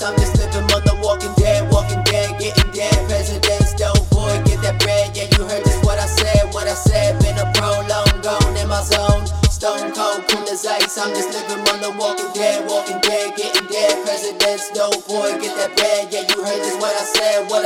I'm just living on the walking dead, getting dead. Presidents, don't forget that bread. Yeah, you heard just what I said. Been a pro, long gone in my zone. Stone cold, cool as ice. I'm just living on the walking dead, getting dead. Presidents, don't forget that bread. Yeah, you heard just what I said.